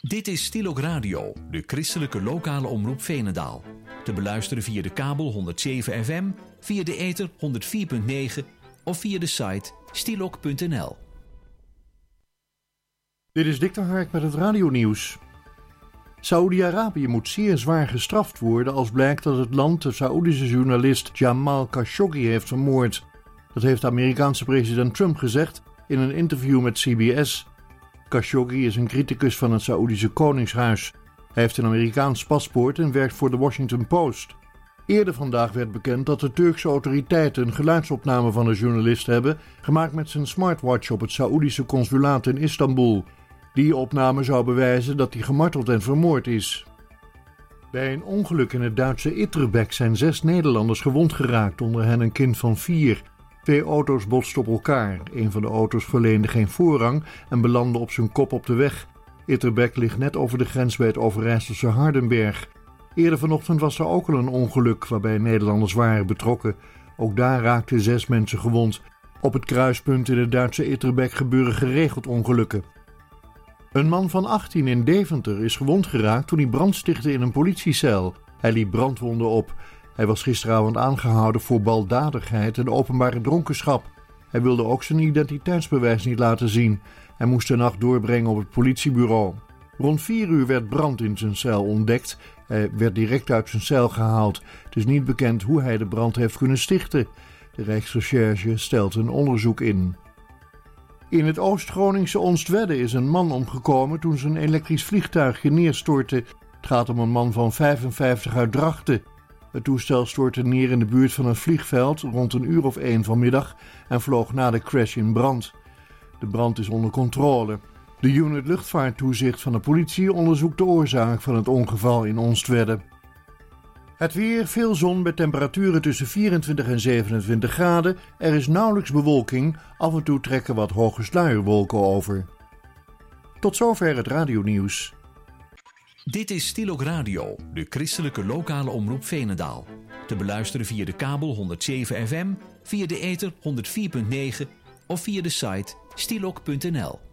Dit is Stilok Radio, de christelijke lokale omroep Veenendaal. Te beluisteren via de kabel 107 FM, via de ether 104.9 of via de site stilok.nl. Dit is Dick de Hark met het radionieuws. Saoedi-Arabië moet zeer zwaar gestraft worden als blijkt dat het land de Saoedische journalist Jamal Khashoggi heeft vermoord. Dat heeft de Amerikaanse president Trump gezegd in een interview met CBS. Khashoggi is een criticus van het Saoedische Koningshuis. Hij heeft een Amerikaans paspoort en werkt voor de Washington Post. Eerder vandaag werd bekend dat de Turkse autoriteiten een geluidsopname van de journalist hebben gemaakt met zijn smartwatch op het Saoedische consulaat in Istanbul. Die opname zou bewijzen dat hij gemarteld en vermoord is. Bij een ongeluk in het Duitse Itterbeek zijn 6 Nederlanders gewond geraakt, onder hen een kind van 4. 2 auto's botsten op elkaar. Een van de auto's verleende geen voorrang en belandde op zijn kop op de weg. Itterbeek ligt net over de grens bij het Overijsselse Hardenberg. Eerder vanochtend was er ook al een ongeluk waarbij Nederlanders waren betrokken. Ook daar raakten 6 mensen gewond. Op het kruispunt in het Duitse Itterbeek gebeuren geregeld ongelukken. Een man van 18 in Deventer is gewond geraakt toen hij brand stichtte in een politiecel. Hij liep brandwonden op. Hij was gisteravond aangehouden voor baldadigheid en openbare dronkenschap. Hij wilde ook zijn identiteitsbewijs niet laten zien. Hij moest de nacht doorbrengen op het politiebureau. Rond 4 uur werd brand in zijn cel ontdekt. Hij werd direct uit zijn cel gehaald. Het is niet bekend hoe hij de brand heeft kunnen stichten. De Rijksrecherche stelt een onderzoek in. In het Oost-Groningse Onstwedde is een man omgekomen toen zijn elektrisch vliegtuigje neerstortte. Het gaat om een man van 55 uit Drachten. Het toestel stortte neer in de buurt van een vliegveld rond 1:01 vanmiddag en vloog na de crash in brand. De brand is onder controle. De unit luchtvaarttoezicht van de politie onderzoekt de oorzaak van het ongeval in Onstwedde. Het weer, veel zon met temperaturen tussen 24 en 27 graden. Er is nauwelijks bewolking, af en toe trekken wat hoge sluierwolken over. Tot zover het radionieuws. Dit is Stilok Radio, de christelijke lokale omroep Veenendaal. Te beluisteren via de kabel 107 FM, via de ether 104.9 of via de site stilok.nl.